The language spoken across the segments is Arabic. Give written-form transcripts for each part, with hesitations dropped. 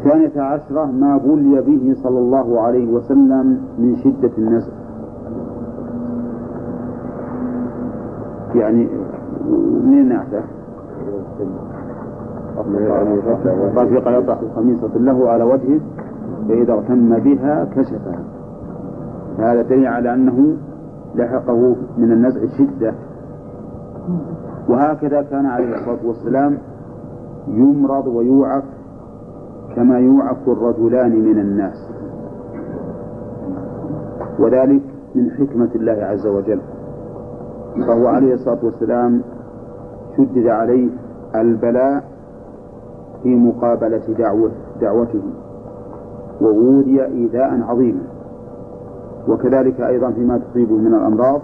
12 ما بلي به صلى الله عليه وسلم من شدة النزع. يعني منين نعرفه؟ رفيق يطأ خميصة له على وجهه فإذا اغتم بها كشفها، هذا دليل على أنه لحقه من النزع شدة. وهكذا كان عليه الصلاة والسلام يمرض ويوعك كما يوعك الرجلان من الناس، وذلك من حكمة الله عز وجل. فهو عليه الصلاة والسلام شدد عليه البلاء في مقابلة دعوته وأوذي إيذاء عظيما، وكذلك أيضا فيما تصيبه من الأمراض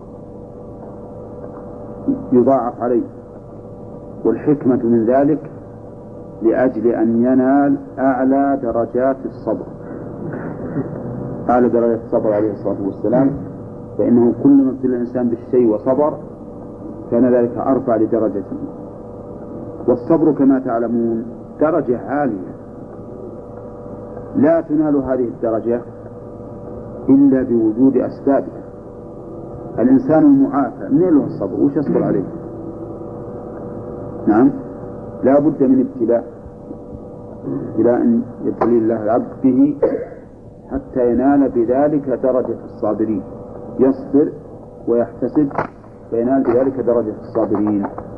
يضاعف عليه. والحكمة من ذلك لأجل أن ينال أعلى درجات الصبر، أعلى درجات الصبر عليه الصلاة والسلام، فإنه كل ما ابتلى الإنسان بالشيء وصبر كان ذلك أرفع لدرجته. والصبر كما تعلمون درجة عالية، لا تنال هذه الدرجة إلا بوجود أسبابها. الإنسان المعافى من له الصبر وش يصبر عليه؟ نعم، لا بد من ابتلاء يبتلي الله العبد به حتى ينال بذلك درجة الصابرين، يصبر ويحتسب فينال بذلك درجة الصابرين.